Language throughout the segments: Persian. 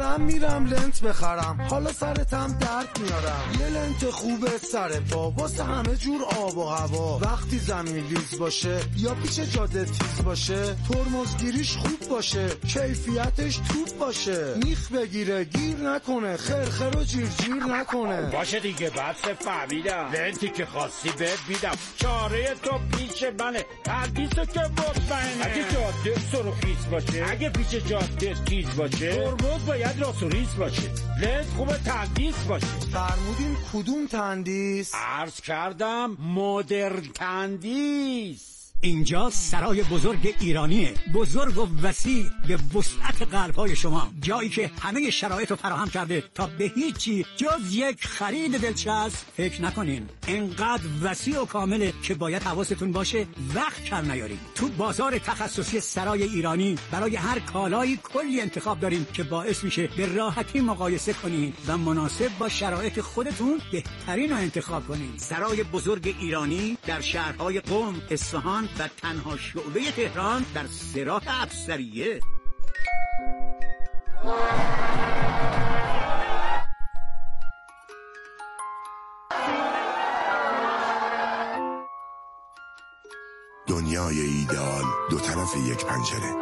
من میرم لنت بخرم، حالا سرتم درد میارم. یه لنت خوبه سر پا واسه همه جور آب و هوا. وقتی زمین لیز باشه یا پیش جاده تیز باشه، ترمزگیریش خوب باشه، کیفیتش توپ باشه. میخ بگیره گیر نکنه، خرخر و جیر نکنه. باشه دیگه بس فهمیدم، لنتی که خواستی بهت میدم. چاره تو پیش منه، تندیسو که مطمئنه. اگه جاده سرخیز باشه، اگه پیش جاده تیز باشه، ترمز باید راست و ریز باشه. لنت خوبه تندیس باشه. فرمودین کدوم تندیس؟ عرض کردم مدرن تندیس. اینجا سرای بزرگ ایرانیه، بزرگ و وسیع به وسعت قلب‌های شما، جایی که همه شرایط رو فراهم کرده تا به هیچی جز یک خرید دلچسب فکر نکنین. اینقدر وسیع و کامله که باید حواستون باشه وقت کم نیارین. تو بازار تخصصی سرای ایرانی برای هر کالایی کلی انتخاب داریم که باعث میشه به راحتی مقایسه کنین و مناسب با شرایط خودتون بهترین رو انتخاب کنین. سرای بزرگ ایرانی در شهرهای قم، اصفهان و تنها شعبه تهران در سراح افسریه. دنیای ایدئال دو طرف یک پنجره.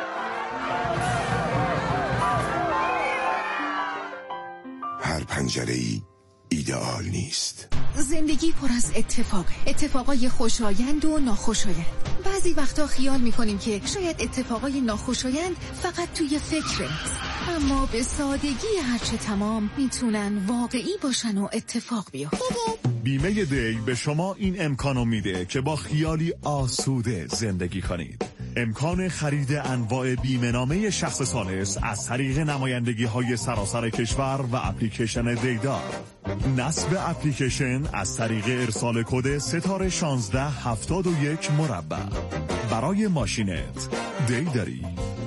هر پنجره‌ای ایدئال نیست. زندگی پر از اتفاقای خوشایند و ناخوشایند. بعضی وقتا خیال میکنیم که شاید اتفاقای ناخوشایند فقط توی فکره، اما به سادگی هرچه تمام میتونن واقعی باشن و اتفاق بیفته. بیمه دی به شما این امکانو میده که با خیالی آسوده زندگی کنید. امکان خرید انواع بیمه نامه شخص ثالث از طریق نمایندگی های سراسر کشور و اپلیکیشن دیدار. نصب اپلیکیشن از طریق ارسال کد ستاره 1671 مربع. برای ماشینت دی داری.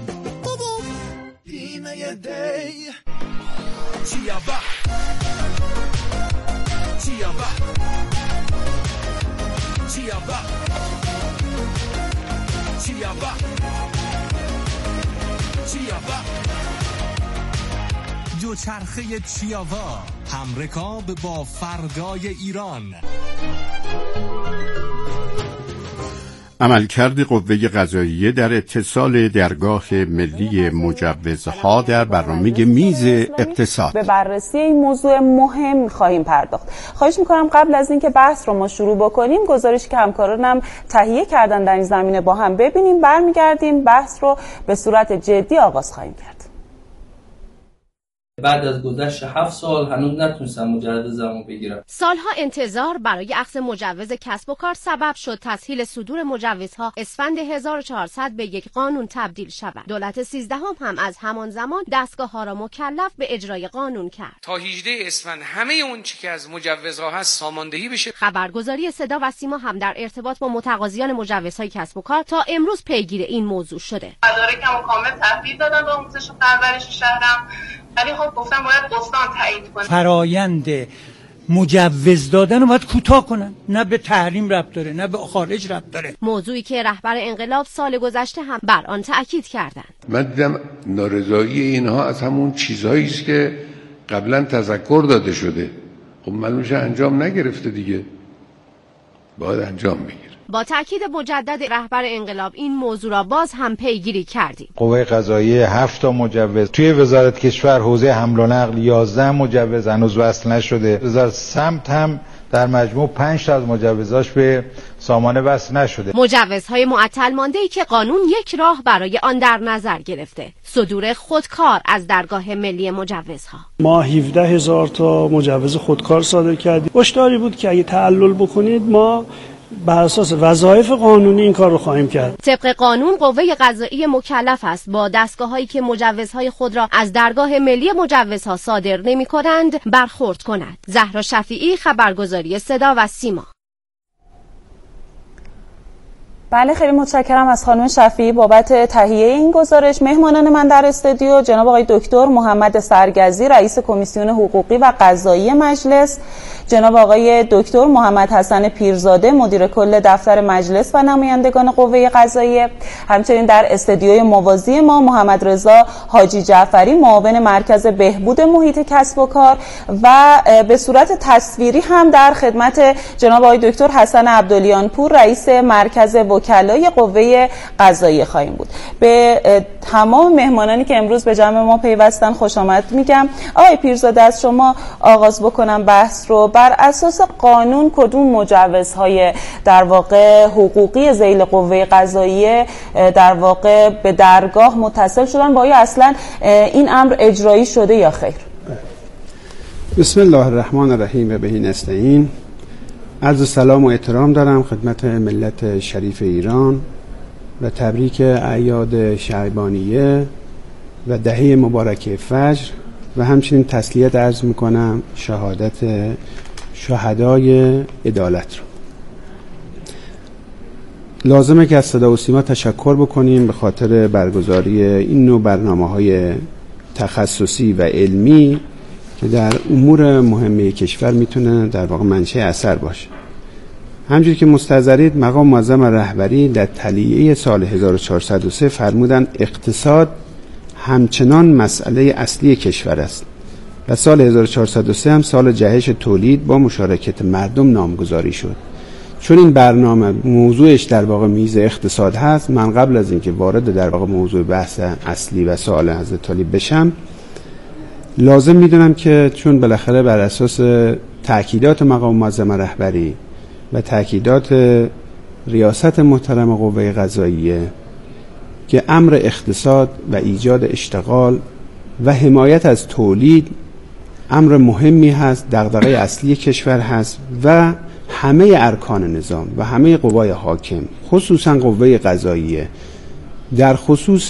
بیمه دی دوچرخه چیاوا، همرکاب با فردای ایران. عملکرد قوه قضاییه در اتصال درگاه ملی مجوزها در برنامه میز اقتصاد. به بررسی این موضوع مهم خواهیم پرداخت. خواهش میکنم قبل از اینکه بحث رو ما شروع بکنیم گزارشی که همکارانم تهیه کردن در این زمینه با هم ببینیم، برمیگردیم بحث رو به صورت جدی آغاز خواهیم کرد. بعد از گذشت 7 سال هنوز نتونستم مجوزمو بگیرم. سالها انتظار برای اخذ مجوز کسب و کار سبب شد تسهیل صدور مجوزها اسفند 1400 به یک قانون تبدیل شود. دولت 13 هم از همان زمان دستگاه‌ها را مکلف به اجرای قانون کرد. تا 18 اسفند همه اون چیزی که از مجوزها هست ساماندهی بشه. خبرگزاری صدا و سیما هم در ارتباط با متقاضیان مجوزهای کسب و کار تا امروز پیگیر این موضوع شده. مدارکمو کامل تحویل دادم به آموزش و پرورش شهرم. ولی خب گفتم باید استان تایید کنه. فرایند مجوز دادن رو باید کوتاه کنن، نه به تحریم ربط داره نه به خارج ربط داره. موضوعی که رهبر انقلاب سال گذشته هم بر آن تأکید کردند. من دیدم نارضایی اینها از همون چیزهایی است که قبلا تذکر داده شده، خب معلومه انجام نگرفته دیگه، باید انجام بگیره. با تأکید مجدد رهبر انقلاب این موضوع را باز هم پیگیری کردیم. قوه قضاییه 7 تا مجوز، توی وزارت کشور حوزه حمل و نقل 11 مجوز هنوز وصل نشده، وزارت سمت هم در مجموع 5 تا از مجوزاش به سامانه وصل نشده. مجوزهای معطل مانده‌ای که قانون یک راه برای آن در نظر گرفته، صدور خودکار از درگاه ملی مجوزها. ما 17,000 تا مجوز خودکار صادر کردیم. هشداری بود که اگه تعلل بکنید ما بر اساس وظایف قانونی این کار رو خواهیم کرد. طبق قانون قوه قضاییه مکلف است با دستگاه‌هایی که مجوزهای خود را از درگاه ملی مجوزها صادر نمی‌کنند برخورد کند. زهرا شفیعی، خبرگزاری صدا و سیما. بله، خیلی متشکرم از خانم شفیعی بابت تهیه این گزارش. مهمانان من در استودیو جناب آقای دکتر محمد سرگزی، رئیس کمیسیون حقوقی و قضایی مجلس، جناب آقای دکتر محمد حسن پیرزاده مدیر کل دفتر مجلس و نمایندگان قوه قضاییه. همچنین در استودیوی موازی ما محمد رضا حاجی جعفری معاون مرکز بهبود محیط کسب و کار و به صورت تصویری هم در خدمت جناب آقای دکتر حسن عبدالیانپور رئیس مرکز وکلای قوه قضاییه خواهیم بود. به تمام مهمانانی که امروز به جمع ما پیوستن خوش آمد میگم. آقای پیرزاده از شما آغاز بکنم بحث رو. بر اساس قانون کدوم مجوزهای در واقع حقوقی ذیل قوه قضاییه در واقع به درگاه متصل شدن و آیا اصلا این امر اجرایی شده یا خیر؟ بسم الله الرحمن الرحیم و بهی نستعین. عرض سلام و احترام دارم خدمت ملت شریف ایران و تبریک اعیاد شعبانیه و دهه مبارکه فجر و همچنین تسلیت عرض میکنم شهادت شهدای عدالت رو. لازمه که از صدا و سیما تشکر بکنیم به خاطر برگزاری این نوع برنامه‌های تخصصی و علمی که در امور مهمه کشور میتونه در واقع منشأ اثر باشه. همونجوری که مستحضرید مقام معظم رهبری در تلیعه سال 1403 فرمودن اقتصاد همچنان مسئله اصلی کشور است و سال 1403 هم سال جهش تولید با مشارکت مردم نامگذاری شد. چون این برنامه موضوعش در واقع میز اقتصاد هست، من قبل از اینکه وارد در واقع موضوع بحث اصلی و سوال حضرت علی بشم لازم میدونم که چون بالاخره بر اساس تأکیدات مقام معظم رهبری و تأکیدات ریاست محترم قوه قضاییه که امر اقتصاد و ایجاد اشتغال و حمایت از تولید امر مهمی هست، دغدغه اصلی کشور هست و همه ارکان نظام و همه قوای حاکم خصوصا قوه قضاییه در خصوص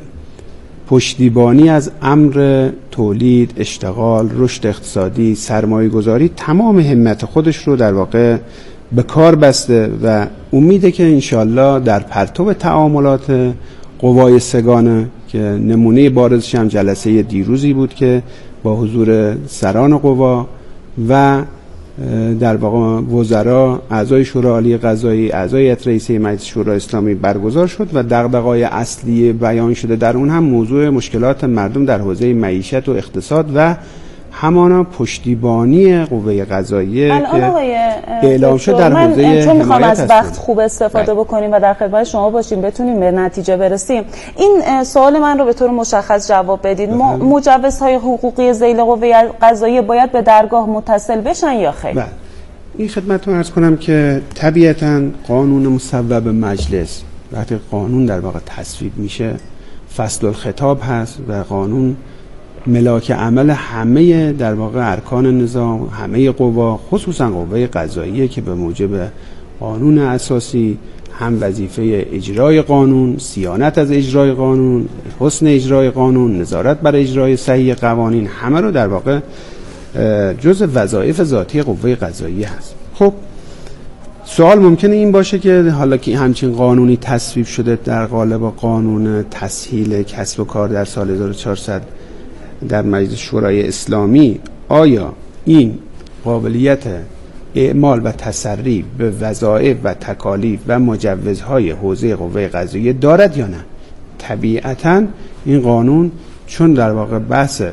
پشتیبانی از امر تولید، اشتغال، رشد اقتصادی، سرمایه گذاری تمام همت خودش رو در واقع به کار بسته و امیده که انشالله در پرتو تعاملات قوای سگانه که نمونه بارزش هم جلسه دیروزی بود که با حضور سران قوا و در واقع وزرا، اعضای شورای عالی قضایی، اعضای هیئت رئیسه مجلس شورای اسلامی برگزار شد و دغدغه‌های اصلی بیان شده در اون هم موضوع مشکلات مردم در حوزه معیشت و اقتصاد و همانا پشتیبانی قوه قضاییه که اعلام شد در حوزه چون میخوام از وقت خوب استفاده بکنیم و در خدمت شما باشیم بتونیم به نتیجه برسیم. این سوال من رو به طور مشخص جواب بدید. مجوزهای حقوقی ذیل قوه قضاییه باید به درگاه متصل بشن یا خیر؟ بله. این خدمتتون عرض کنم که طبیعتاً قانون مصوب مجلس وقتی قانون در واقع تصویب میشه فصل الخطاب هست و قانون ملاک عمل همه در واقع ارکان نظام، همه قوا، خصوصا قوه قضاییه که به موجب قانون اساسی هم وظیفه اجرای قانون، صیانت از اجرای قانون، حسن اجرای قانون، نظارت بر اجرای صحیح قوانین همه رو در واقع جزء وظایف ذاتی قوه قضاییه هست. خب سوال ممکنه این باشه که حالا که همچین قانونی تصویب شده در قالب قانون تسهیل کسب و کار در سال 1400 در مجلس شورای اسلامی، آیا این قابلیت اعمال و تسری به وظایف و تکالیف و مجوزهای حوزه قوه قضاییه دارد یا نه؟ طبیعتاً این قانون چون در واقع بحث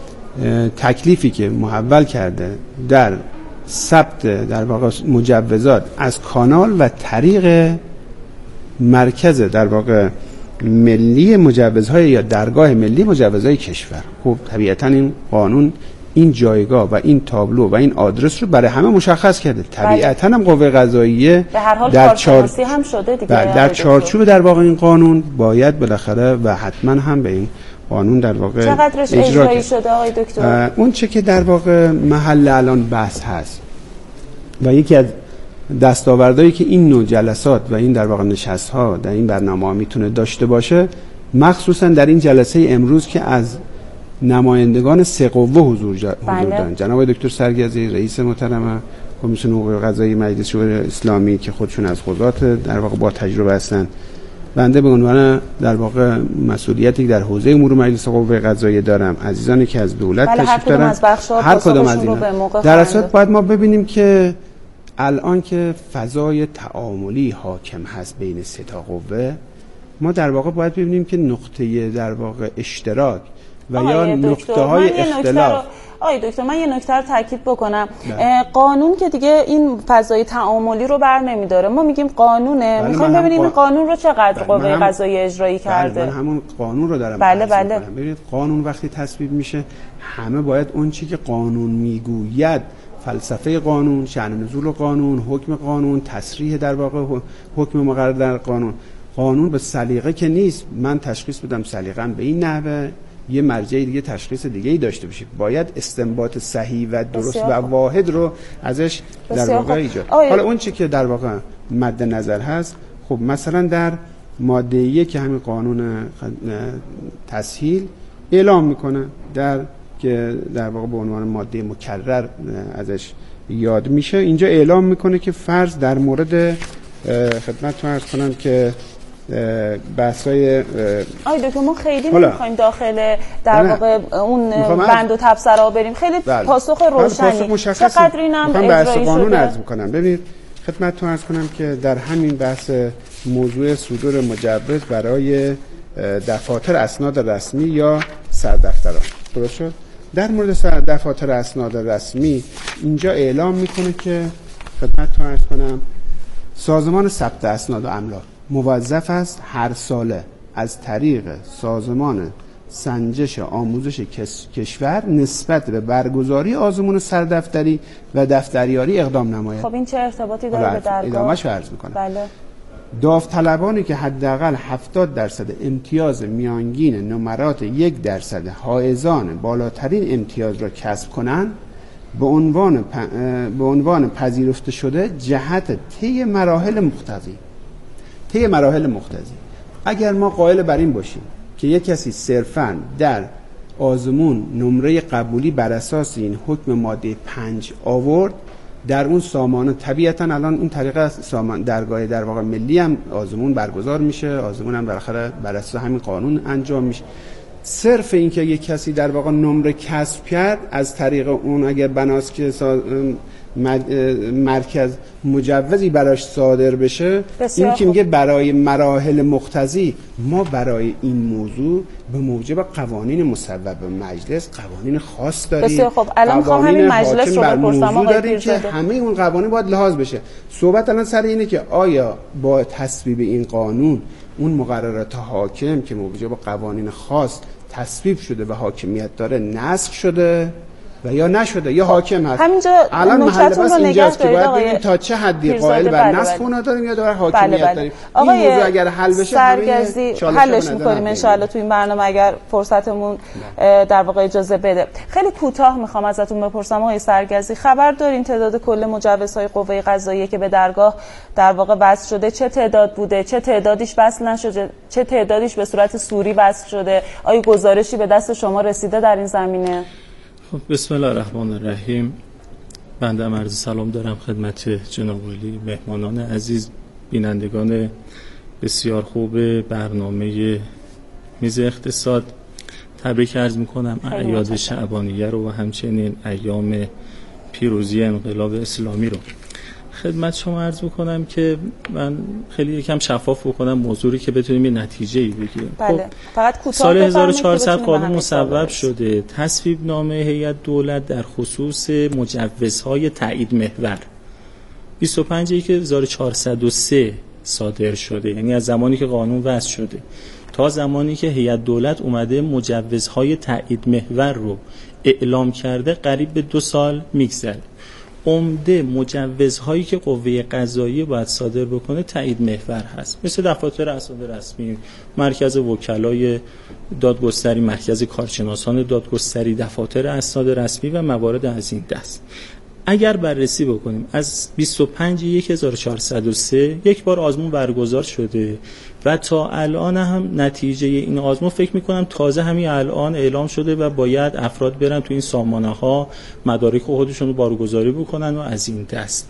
تکلیفی که محول کرده در ثبت در واقع مجوزات از کانال و طریق مرکز در واقع ملی مجوزهای یا درگاه ملی مجوزهای کشور، خب طبیعتاً این قانون این جایگاه و این تابلو و این آدرس رو برای همه مشخص کرده. طبیعتاً هم قوه قضاییه به هر حال کارشناسی هم شده دیگه در چارچوب در واقع این قانون باید بالاخره و حتما هم به این قانون در واقع چقدرش اجرایی شده آقای دکتر؟ اون چه که در واقع محل الان بحث هست و یکی از دستاوردهایی که این نوع جلسات و این در واقع نشست‌ها در این برنامه‌ها میتونه داشته باشه، مخصوصا در این جلسه امروز که از نمایندگان سه قوه حضور دارن، جناب دکتر سرگزی رئیس محترم کمیسیون حقوق قضایی مجلس شورای اسلامی که خودشون از قضات در واقع با تجربه هستن بنده به عنوان در واقع مسئولیتی در حوزه امور مجلس قوه قضاییه دارم، عزیزانی که از دولت تشریف دارن، هر کدام از اینا در اصل باید ما ببینیم که الان که فضای تعاملی حاکم هست بین سه تا قوه، ما در واقع باید ببینیم که نقطه در واقع اشتراک و یا نقطه‌های اختلاف. آقای دکتر من یه نکته رو تاکید بکنم. قانون که دیگه این فضای تعاملی رو بر نمیداره، ما میگیم قانونه، میخوایم ببینیم این قانون رو چقدر قوه قضاییه اجرایی کرده. من همون قانون رو دارم بله. ببینید قانون وقتی تصویب میشه همه باید اون چی که قانون میگوید، فلسفه قانون، شأن نزول قانون، حکم قانون، تصریح در واقع حکم مقرر در قانون به سلیقه که نیست من تشخیص بدم سلیقه‌ام به این نحوه، یه مرجع دیگه تشخیص دیگه‌ای داشته باشه. باید استنباط صحیح و درست و واحد رو ازش در واقع ایجاد. حالا اون چی که در واقع مد نظر هست، خب مثلا در ماده 1 که همین قانون تسهیل اعلام میکنه که در واقع به عنوان ماده مکرر ازش یاد میشه، اینجا اعلام میکنه که فرض در مورد خدمتتون عرض کنم که بحثای دکتر ما خیلی نمیخوایم داخل در واقع اون بند و تبصره بریم، خیلی پاسخ روشنی چقدر اینم اجرایی قانون شده. عرض میکنم. ببینید خدمتتون عرض کنم که در همین بحث موضوع صدور مجوز برای دفاتر اسناد رسمی یا سردفتران، درست شد؟ در مورد دفاتر اسناد رسمی اینجا اعلام میکنه که خدمتتون عرض کنم سازمان ثبت اسناد و املاک موظف است هر ساله از طریق سازمان سنجش آموزش کشور نسبت به برگزاری آزمون سردفتری و دفتریاری اقدام نماید. خب این چه ارتباطی داره به درگاه؟ ادامه‌اش رو عرض میکنم. بله. داوطلبانی که حداقل 70% امتیاز میانگین نمرات 1% حائزان بالاترین امتیاز را کسب کنند به عنوان پذیرفته شده جهت طی مراحل مقتضی. اگر ما قائل بر این باشیم که یک کسی صرفاً در آزمون نمره قبولی بر اساس این حکم ماده 5 آورد، در اون سامانه طبیعتاً الان این طریقه درگاه در واقع ملی هم آزمون برگزار میشه، آزمون هم بالاخره بر اساس همین قانون انجام میشه. صرف این که یک کسی در واقع نمره کسب کرد از طریق اون اگر بناست که مرکز مجوزی براش صادر بشه، این که میگه برای مراحل مقتضی، ما برای این موضوع به موجب قوانین مصوب مجلس قوانین خاص داریم. بسیار خب الان میخوام همین مجلس رو بپرسم آقای پیرزاده که همه اون قوانین باید لحاظ بشه. صحبت الان سر اینه که آیا با تصویب این قانون اون مقررات حاکم که موجب قوانین خاص تصویب شده و حاکمیت داره نسخ شده و یا نشده یا حاکم هست. همینجا الان محل بس اینجاست که باید ببینیم تا چه حدی قائل بر نسخ اونا داریم یا داره حاکمیت داریم. این موضوع اگر حل بشه سرگزی حلش می‌کنیم ان شاءالله تو این برنامه اگر فرصتمون در واقع اجازه بده. خیلی کوتاه میخوام ازتون بپرسم آقای سرگزی، خبر دارین تعداد کل مجوزهای قوه قضاییه که به درگاه در واقع وصل شده چه تعداد بوده، چه تعدادیش وصل نشده، چه تعدادیش به صورت سوری وصل شده؟ آیا گزارشی به دست شما رسیده در این زمینه؟ خب بسم الله الرحمن الرحیم. بنده عرض سلام دارم خدمت جناب عالی، مهمانان عزیز، بینندگان بسیار خوب برنامه میز اقتصاد. تبریک عرض میکنم اعیاد شعبانیه رو و همچنین ایام پیروزی انقلاب اسلامی رو. خدمت شما عرض میکنم که من خیلی یکم شفاف بکنم موضوعی که بتونیم یه نتیجه‌ای بگیریم. بله. فقط کوتاه سال 1400 قانون مصوب شده، تصویب نامه هیئت دولت در خصوص مجوزهای تایید محور 25/1403 صادر شده، یعنی از زمانی که قانون وضع شده تا زمانی که هیئت دولت اومده مجوزهای تایید محور رو اعلام کرده قریب به 2 سال میگذره. عمده مجوزهایی که قوه قضاییه باید صادر بکنه تایید محور هست، مثل دفاتر اسناد رسمی، مرکز وکلای دادگستری، مرکز کارشناسان دادگستری، دفاتر اسناد رسمی و موارد از این دست. اگر بررسی بکنیم از 25/1403 یک بار آزمون برگزار شده و تا الان هم نتیجه این آزمون فکر میکنم تازه همین الان اعلام شده و باید افراد برن تو این سامانه ها مدارک خودشون رو بارگذاری بکنن و از این دست.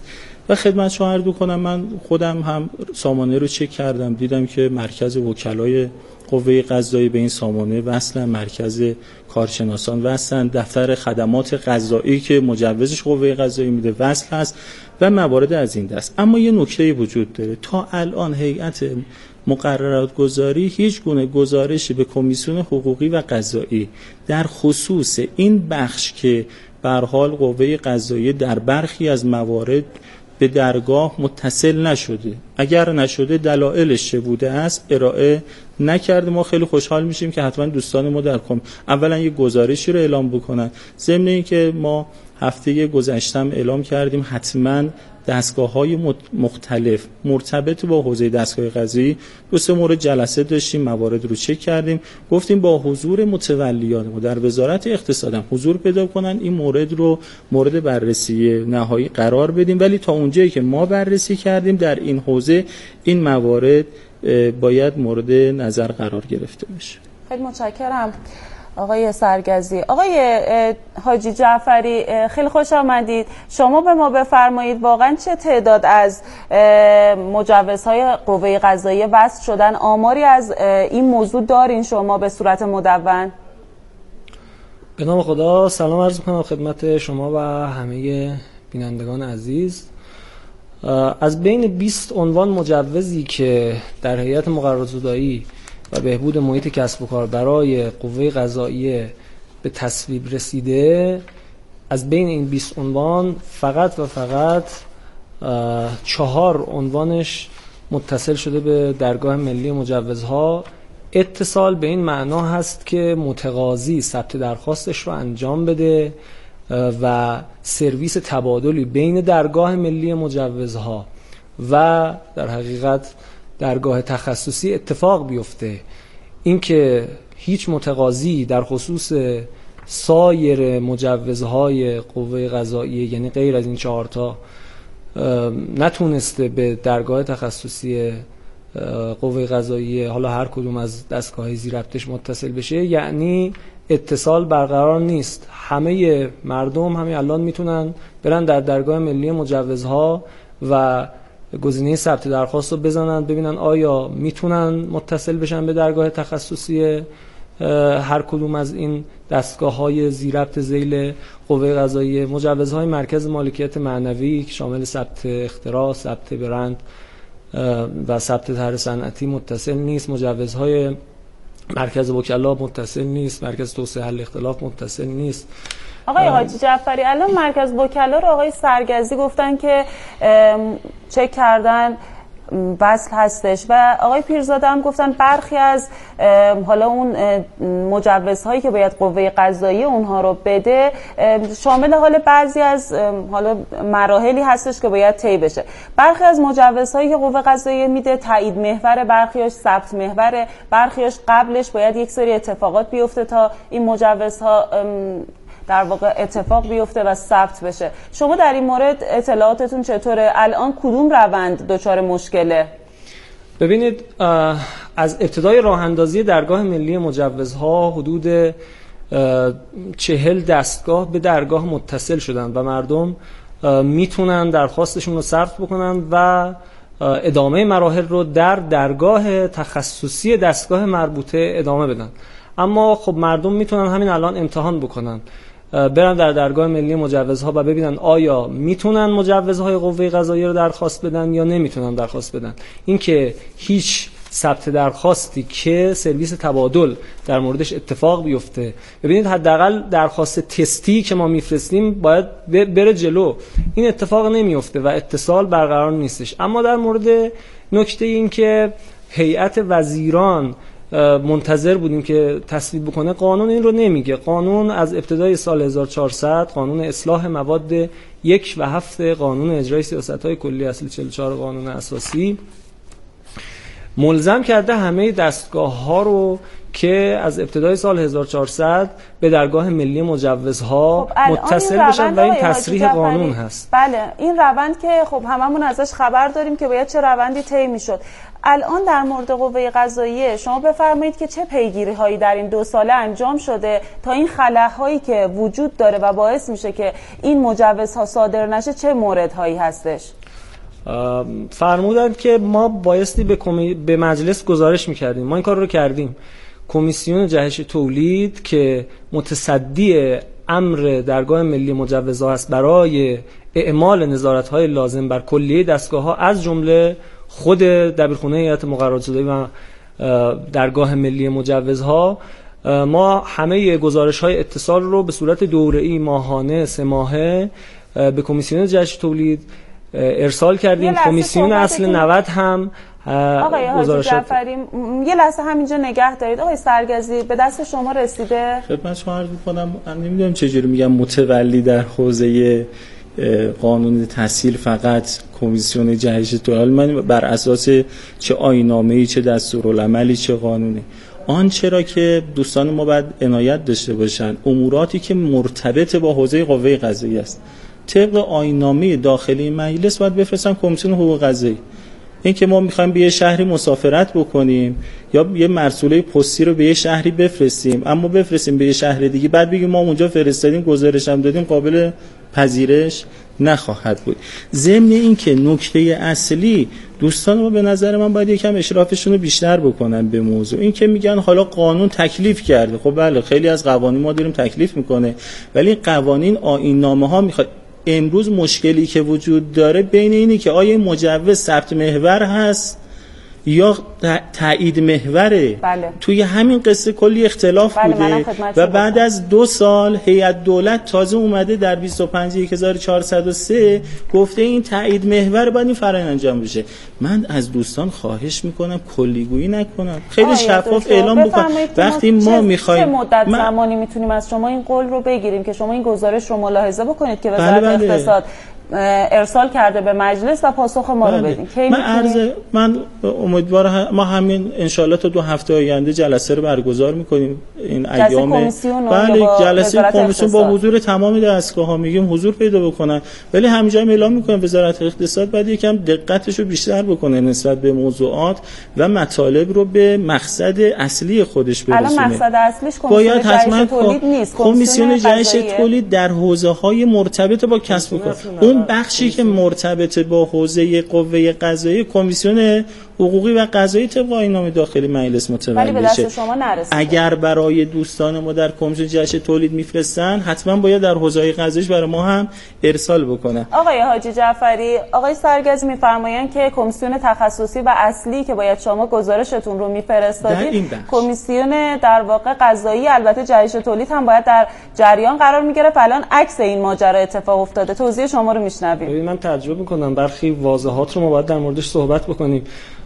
و خدمت شما عرض کنم من خودم هم سامانه رو چک کردم، دیدم که مرکز وکلای قوه قضایی به این سامانه وصلن، مرکز کارشناسان وصلن، دفتر خدمات قضایی که مجوزش قوه قضایی میده وصل هست و موارد از این دست. اما یه نکته وجود داره، تا الان هیئت مقررات گذاری هیچ گونه گزارشی به کمیسیون حقوقی و قضایی در خصوص این بخش که به هر حال قوه قضایی در برخی از موارد به درگاه متصل نشده، اگر نشده دلایلش چه بوده است ارائه نکرده. ما خیلی خوشحال میشیم که حتما دوستان ما در اولا یک گزارشی رو اعلام بکنن، ضمن اینکه ما هفته گذشتم اعلام کردیم حتما دستگاه‌های مختلف مرتبط با حوزه دستگاه قضایی 2-3 مورد جلسه داشتیم، موارد رو چک کردیم، گفتیم با حضور متولیان ما در وزارت اقتصاد حضور پیدا کنن، این مورد رو مورد بررسی نهایی قرار بدیم. ولی تا اونجایی که ما بررسی کردیم در این حوزه این موارد باید مورد نظر قرار گرفته بشه. خیلی متشکرم آقای سرگزی. آقای حاجی جعفری خیلی خوش آمدید. شما به ما بفرمایید واقعا چه تعداد از مجوزهای قوه قضاییه وصل شدن؟ آماری از این موضوع دارین شما به صورت مدون؟ به نام خدا سلام عرض می‌کنم خدمت شما و همه بینندگان عزیز. از بین 20 عنوان مجوزی که در هیئت مقررات زدایی و بهبود محیط کسب و کار برای قوه قضاییه به تصویب رسیده، از بین این 20 عنوان فقط و فقط 4 عنوانش متصل شده به درگاه ملی مجوزها. اتصال به این معنا هست که متقاضی ثبت درخواستش رو انجام بده و سرویس تبادلی بین درگاه ملی مجوزها و در حقیقت درگاه تخصصی اتفاق بیفته. اینکه هیچ متقاضی در خصوص سایر مجوزهای قوه قضاییه، یعنی غیر از این 4 تا، نتونسته به درگاه تخصصی قوه قضاییه حالا هر کدوم از دستگاه‌های زیرربطش متصل بشه، یعنی اتصال برقرار نیست. همه مردم همین الان میتونن برن در درگاه ملی مجوزها و گزینه ثبت درخواست رو بزنن ببینن آیا میتونن متصل بشن به درگاه تخصصی هر کدوم از این دستگاه‌های زیرربط ذیل قوه قضاییه. مجوزهای مرکز مالکیت معنوی که شامل ثبت اختراع، ثبت برند و ثبت طرح صنعتی متصل نیست، مجوزهای مرکز وکلا متصل نیست، مرکز توسعه حل اختلاف متصل نیست. آقای حاجی جعفری الان مرکز وکلا رو آقای سرگزی گفتن که چک کردن وصل هستش و آقای پیرزاده هم گفتن برخی از حالا اون مجوزهایی که باید قوه قضاییه اونها رو بده شامل حال بعضی از حالا مراحلی هستش که باید طی بشه. برخی از مجوزهایی که قوه قضاییه میده تایید محور، برخیاش ثبت محور، برخیاش قبلش باید یک سری اتفاقات بیفته تا این مجوزها در واقع اتفاق بیفته و ثبت بشه. شما در این مورد اطلاعاتتون چطوره؟ الان کدوم روند دچار مشکله؟ ببینید از ابتدای راه اندازی درگاه ملی مجوزها حدود 40 دستگاه به درگاه متصل شدن و مردم میتونن درخواستشون رو صرف بکنن و ادامه مراحل رو در درگاه تخصصی دستگاه مربوطه ادامه بدن. اما خب مردم میتونن همین الان امتحان بکنن، برن در درگاه ملی مجوزها و ببینن آیا میتونن مجوزهای قوه قضاییه رو درخواست بدن یا نمیتونن درخواست بدن. اینکه هیچ ثبت درخواستی که سرویس تبادل در موردش اتفاق بیفته، ببینید حداقل درخواست تستی که ما میفرستیم باید بره جلو، این اتفاق نمیفته و اتصال برقرار نیستش. اما در مورد نکته این که هیئت وزیران منتظر بودیم که تصویب بکنه، قانون این رو نمیگه. قانون از ابتدای سال 1400 قانون اصلاح مواد 1 و 7 قانون اجرای سیاست‌های کلی اصل 44 قانون اساسی ملزم کرده همه دستگاه‌ها رو که از ابتدای سال 1400 به درگاه ملی مجوزها متصل بشن و این تصریح قانون هست. بله این روند که خب هممون ازش خبر داریم که باید چه روندی طی میشد. الان در مورد قوه قضاییه شما بفرمایید که چه پیگیری هایی در این 2 ساله انجام شده تا این خلاهایی که وجود داره و باعث میشه که این مجوزها صادر نشه چه موردهایی هستش؟ فرمودند که ما بایستی به مجلس گزارش میکردیم. ما این کار رو کردیم. کمیسیون جهش تولید که متصدی امر درگاه ملی مجوزها است برای اعمال نظارت‌های لازم بر کلیه دستگاه‌ها، از جمله خود دبیرخونه هیئت مقررات‌زدایی و درگاه ملی مجوزها، ما همه گزارش‌های اتصال رو به صورت دوره‌ای، ماهانه، 3 ماهه به کمیسیون جهش تولید ارسال کردیم. کمیسیون اصل 90 هم آقای حاجی جعفری یه لحظه همینجا نگه دارید. آقای سرگزی به دست شما رسیده؟ خدمت شما عرض می‌کنم، من نمیدونم چجوری میگم متولی در حوزه قانون تسهیل فقط کمیسیون جهش تولید. من بر اساس چه آیین‌نامه‌ای، چه دستورالعملی، چه قانونی، آن چرا که دوستان ما باید عنایت داشته باشن اموراتی که مرتبط با حوزه قوه قضاییه است، طبق آیین‌نامه داخلی مجلس باید بفرستن کمیسیون حقوق قضایی. این که ما میخوایم به یه شهری مسافرت بکنیم یا یه مرسوله پستی رو به یه شهری بفرستیم، اما بفرستیم به یه شهر دیگه بعد بگیم ما اونجا فرستادیم گزارش هم دادیم، قابل پذیرش نخواهد بود. ضمن این که نکته اصلی دوستان ما به نظر من باید یکم اشرافشون رو بیشتر بکنن به موضوع. این که میگن حالا قانون تکلیف کرده، خب بله خیلی از قوانین ما داریم تکلیف میکنه، ولی قوانین آیین‌نامه ها میخواد. امروز مشکلی که وجود داره بین اینی که آیا مجوز ثبت محور هست یا تایید محوره. بله. توی همین قصه کلی اختلاف بوده و بعد از 2 سال هیئت دولت تازه اومده در 25/1403 گفته این تایید محور باید این فرآیند انجام بشه. من از دوستان خواهش میکنم کلیگویی نکنم، خیلی شفاف اعلام بکنم. وقتی ما میخوایم چه مدت زمانی میتونیم از شما این قول رو بگیریم که شما این گزارش رو ملاحظه بکنید که وزارت اقتصاد ارسال کرده به مجلس و پاسخ ما رو بدین؟ من امیدوارم ما همین انشالله تا 2 هفته آینده جلسه رو برگزار میکنیم. این ایام جلسه کمیسیون با حضور تمام دستگاه‌ها میگیم حضور پیدا بکنن، ولی همینجا اعلام میکنم وزارت اقتصاد باید یکم دقتش رو بیشتر بکنه نسبت به موضوعات و مطالب رو به مقصد اصلی خودش برسونه. الان مقصد اصلیش کمیسیون جهش تولید نیست، کمیسیون جهش تولید در حوزه‌های مرتبط با کسب و کار. اون بخشی که مرتبط با حوزه قوه قضاییه کمیسیون حقوقی و قضایی طبق آیین‌نامه داخلی مجلس متولی بشه. اگر برای دوستان ما در کمیسیون جهش تولید میفرستن حتما باید در حوزه قضاییش برای ما هم ارسال بکنن. آقای حاجی جعفری، آقای سرگزی میفرمایند که کمیسیون تخصصی و اصلی که باید شما گزارشتون رو میفرستادید کمیسیون در واقع قضایی، البته جهش تولید هم باید در جریان قرار میگرفت. الان عکس این ماجرا اتفاق افتاده. توضیح شما رو میشنویم. من تجربه میکنم برخی واضحات رو ما باید در موردش صحبت بکنیم.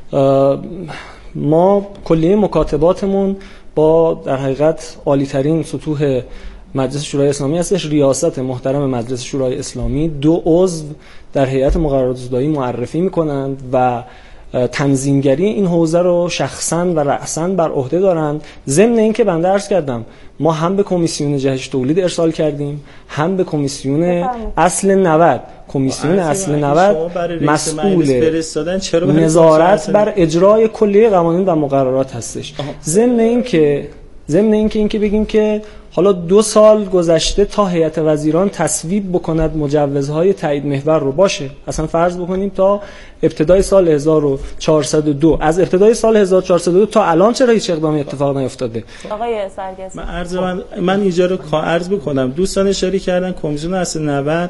ما کلیه مکاتباتمون با در حقیقت عالی‌ترین سطوح مجلس شورای اسلامی هستش. ریاست محترم مجلس شورای اسلامی 2 عضو در هیئت مقررات‌زدایی معرفی میکنند و تنظیمگری این حوزه رو شخصا و رأسا بر عهده دارند. ضمن اینکه بنده عرض کردم ما هم به کمیسیون جهش تولید ارسال کردیم، هم به کمیسیون اصل 90. کمیسیون اصل 90 مسئول نظارت بر اجرای کلیه قوانین و مقررات هستش. ضمن اینکه بگیم که حالا 2 سال گذشته تا هیئت وزیران تصویب بکند مجوزهای تایید محور رو، باشه اصلا فرض بکنیم تا ابتدای سال 1402، از ابتدای سال 1402 تا الان چرا هیچ اقدامی اتفاق نیفتاده؟ آقای سرگزی، من اینجا رو عرض بکنم. دوستان اشاره کردن کمیسیون اصل 90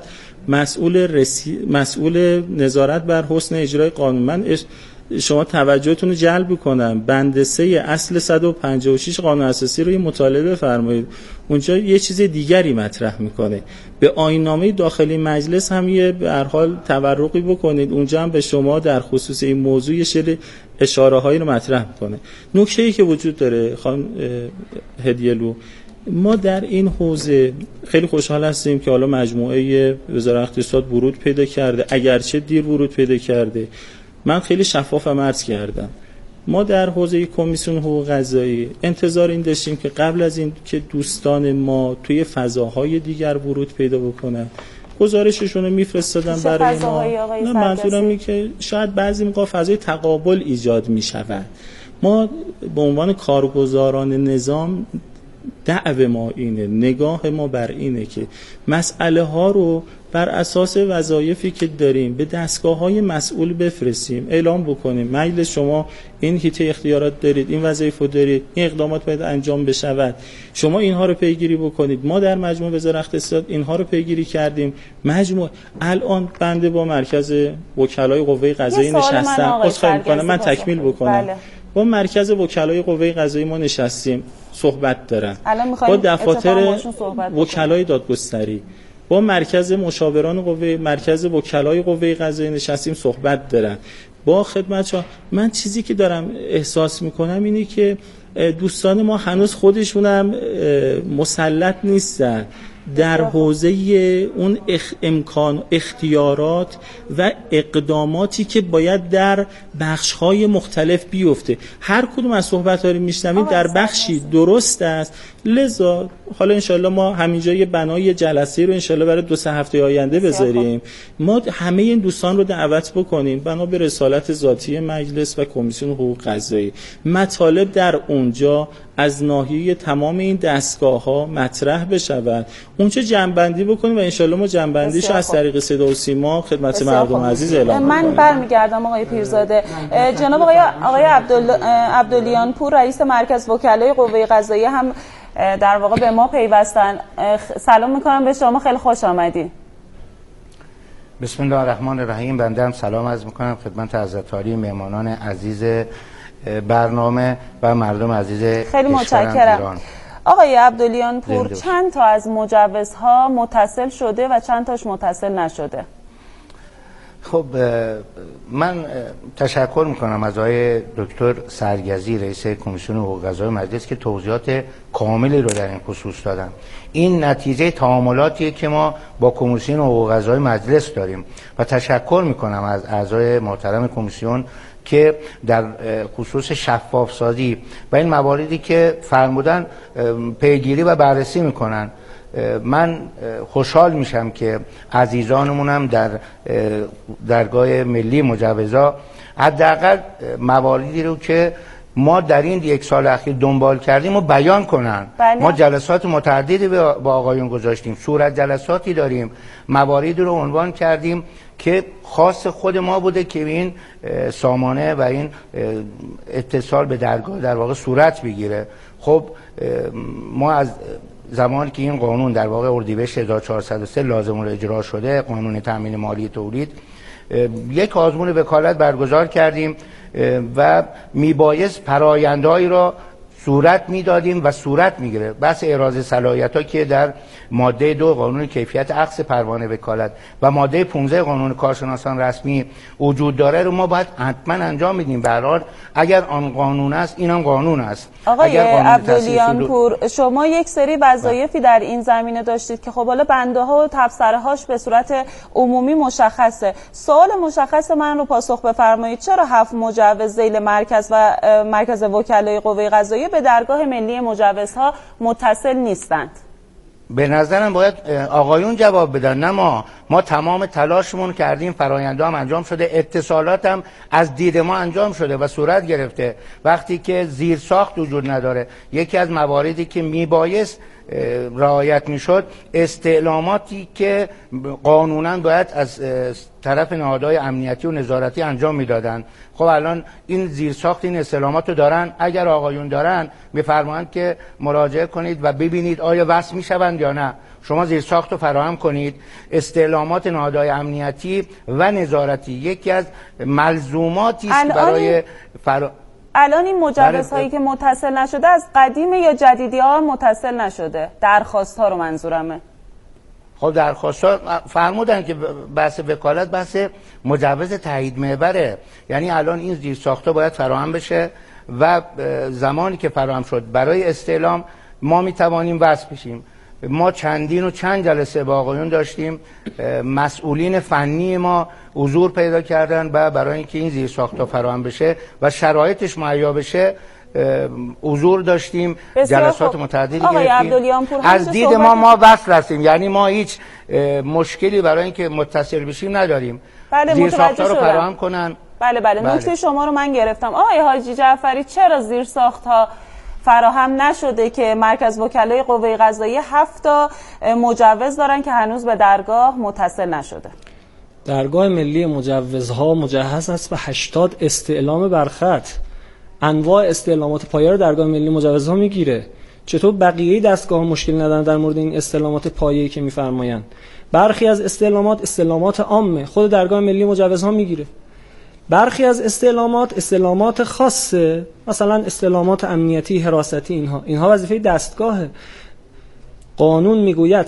مسئول نظارت بر حسن اجرای قانون. من شما توجهتون رو جلب کنم، بند 3 اصل 156 قانون اساسی رو مطالعه فرمایید. اونجا یه چیز دیگری مطرح میکنه. به آیین‌نامه داخلی مجلس هم یه به هر حال تورقی بکنید، اونجا هم به شما در خصوص این موضوع یه سری اشاره‌هایی رو مطرح میکنه. نکته‌ای که وجود داره خانم هدیه‌لو، ما در این حوزه خیلی خوشحال هستیم که حالا مجموعه وزارت اقتصاد ورود پیدا کرده، اگرچه دیر ورود پیدا کرده. من خیلی شفافم عرض کردم، ما در حوزه کمیسیون حقوق قضایی انتظار این داشتیم که قبل از این که دوستان ما توی فضاهای دیگر ورود پیدا بکنن گزارششون رو میفرستادن برای ما. نه منظورم اینه که شاید بعضی موقع فضای تقابل ایجاد میشود. ما به عنوان کارگزاران نظام دعو ما اینه، نگاه ما بر اینه که مسئله ها رو بر اساس وظایفی که داریم به دستگاه‌های مسئول بفرستیم، اعلام بکنیم مجلس شما این حیطه اختیارات دارید، این وظایف رو دارید، این اقدامات باید انجام بشود، شما اینها رو پیگیری بکنید. ما در مجموع وزارت اقتصاد اینها رو پیگیری کردیم. مجموع الان بنده با مرکز وکلای قوه قضاییه نشستم. عذرخواهی می‌کنم من تکمیل بکنم. بله. با مرکز وکلای قوه قضاییه ما نشستیم، صحبت دارن. با دفاتر وکلای دادگستری، با مرکز مشاوران قوه، مرکز وکلای قوه قضاییه نشستیم، صحبت دارن. با خدمتشون من چیزی که دارم احساس میکنم اینه که دوستان ما هنوز خودشونم مسلط نیستن در حوزه اون امکان اختیارات و اقداماتی که باید در بخش‌های مختلف بیفته. هر کدوم از صحبت‌ها رو میشنوید در بخشی درست است، لذا حالا انشالله ما همینجا یه بنای جلسه رو انشالله برای 2-3 هفته آینده بذاریم، ما همه این دوستان رو دعوت بکنیم بنا به رسالت ذاتی مجلس و کمیسیون حقوق قضایی، مطالب در اونجا از ناحیه تمام این دستگاه‌ها مطرح بشود، اونجا جمع‌بندی بکنیم و انشالله ما جمع‌بندیش از طریق صدا و سیما خدمت مردم عزیز اعلام من کنیم. برمیگردم آقای پیرزاده. جناب آقای عبدلیان پور رئیس مرکز وکلای قوه قضاییه هم در واقع به ما پیوستن. سلام میکنم به شما، خیلی خوش آمدید. بسم الله الرحمن الرحیم. بنده هم سلام عرض میکنم خدمت حضرت عالی مهمانان عزیز برنامه و مردم عزیز خیلی متشکرم. آقای عبدلیان پور، چند تا از مجوزها متصل شده و چند تاش متصل نشده؟ خب من تشکر میکنم از آقای دکتر سرگزی رئیس کمیسیون حقوق قضایی مجلس که توضیحات کاملی رو در این خصوص دادن. این نتیجه تعاملاتیه که ما با کمیسیون حقوق قضایی مجلس داریم و تشکر میکنم از اعضای محترم کمیسیون که در خصوص شفاف سازی و این مواردی که فرمودن پیگیری و بررسی میکنن. من خوشحال میشم که عزیزانمونم در درگاه ملی مجوزها حداقل مواردی رو که ما در این 1 سال اخیر دنبال کردیم و بیان کنن. ما جلسات متعددی با آقایون گذاشتیم، صورت جلساتی داریم، مواردی رو عنوان کردیم که خاص خود ما بوده که این سامانه و این اتصال به درگاه در واقع صورت بگیره. خب ما از زمانی که این قانون در واقع اردیبهشت 1403 لازم الاجرا شده، قانون تامین مالی تولید، یک آزمون وکالت برگزار کردیم و میبایست فرآیندهایی را صورت میدادیم و صورت میگیره. بحث اراده صلاحیت‌ها که در ماده 2 قانون کیفیت اخذ پروانه وکالت و ماده 15 قانون کارشناسان رسمی وجود داره رو ما باید حتما انجام میدیم. به هر حال اگر آن قانون است این هم قانون است. آقای عبدلیان پور، شما یک سری وظایفی در این زمینه داشتید که خب حالا بنده ها و تبصره هاش به صورت عمومی مشخصه. سوال مشخص من رو پاسخ بفرمایید، چرا 7 مجوز ذیل مرکز و مرکز وکلای قوه قضاییه به درگاه ملی مجوزها متصل نیستند؟ به نظرم باید آقایون جواب بدن، نه ما تمام تلاشمون کردیم، فرآیندها هم انجام شده، اتصالات هم از دید ما انجام شده و صورت گرفته. وقتی که زیر ساخت وجود نداره، یکی از مواردی که میبایست رعایت میشد استعلاماتی که قانونا باید از طرف نهادهای امنیتی و نظارتی انجام میدادن. خب الان این زیرساخت این استعلامات رو دارن، اگر آقایون دارن میفرمایند که مراجعه کنید و ببینید آیا وصل میشوند یا نه. شما زیرساخت رو فراهم کنید. استعلامات نهادهای امنیتی و نظارتی یکی از ملزوماتی است برای الان این مجوزهایی که متصل نشده از قدیم یا جدیدی ها متصل نشده؟ درخواست ها رو منظورمه. خب درخواست ها فرمودن که بحث وکالت بحث مجوز تایید محوره، یعنی الان این زیرساخت‌ها باید فراهم بشه و زمانی که فراهم شد برای استعلام ما میتوانیم وصل بشیم. ما چندین و چند جلسه با آقایون داشتیم، مسئولین فنی ما حضور پیدا کردن و برای اینکه این زیرساخت‌ها فراهم بشه و شرایطش مهیا بشه حضور داشتیم، جلسات متعددی گرفتیم. از دید ما وصل هستیم، یعنی ما هیچ مشکلی برای اینکه متصل بشیم نداریم. بله، زیرساخت‌ها رو فراهم کنن. بله. نکته شما رو من گرفتم. آقای حاجی جعفری، چرا زیرساخت‌ها فراهم نشده که مرکز وکلای قوه قضاییه 7 تا مجوز دارن که هنوز به درگاه متصل نشده. درگاه ملی مجوزها مجهز است به 80 استعلام برخط. انواع استعلامات پایه رو درگاه ملی مجوزها میگیره. چطور بقیه دستگاه مشکل ندارن در مورد این استعلامات پایه‌ای که میفرمایند؟ برخی از استعلامات عامه خود درگاه ملی مجوزها میگیره. برخی از استعلامات خاصه، مثلا استعلامات امنیتی، حراستی، اینها وظیفه دستگاهه. قانون میگوید